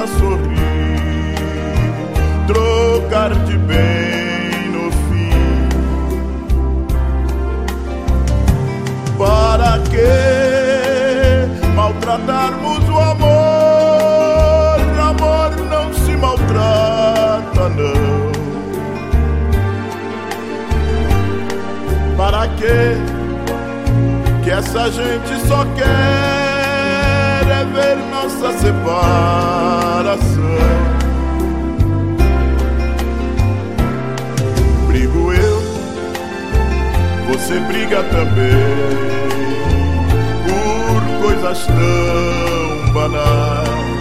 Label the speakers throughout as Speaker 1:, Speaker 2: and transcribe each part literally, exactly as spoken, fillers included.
Speaker 1: sorrir, trocar de bem no fim. Para que maltratarmos o amor? Amor não se maltrata, não. Para que que essa gente só quer é ver nossa separação? Brigo eu, você briga também, por coisas tão banais.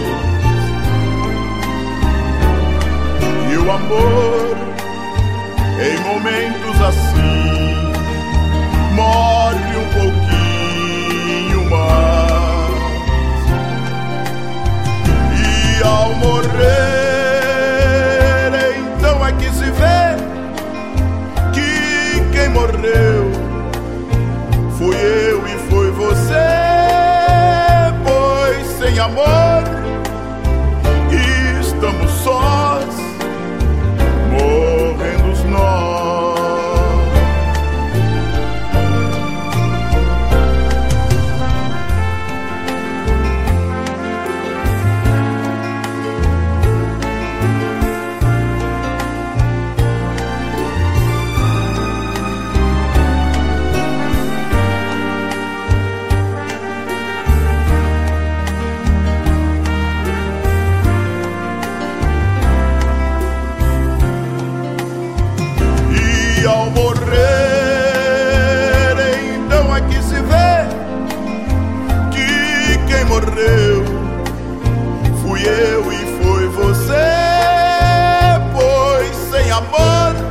Speaker 1: E o amor, em momentos assim, morre um pouquinho mais. E ao morrer, então é que se vê que quem morreu fui eu e foi você. Pois sem amor estamos sós, morrendo nós. E ao morrer, então é que se vê que quem morreu fui eu e foi você. Pois sem amor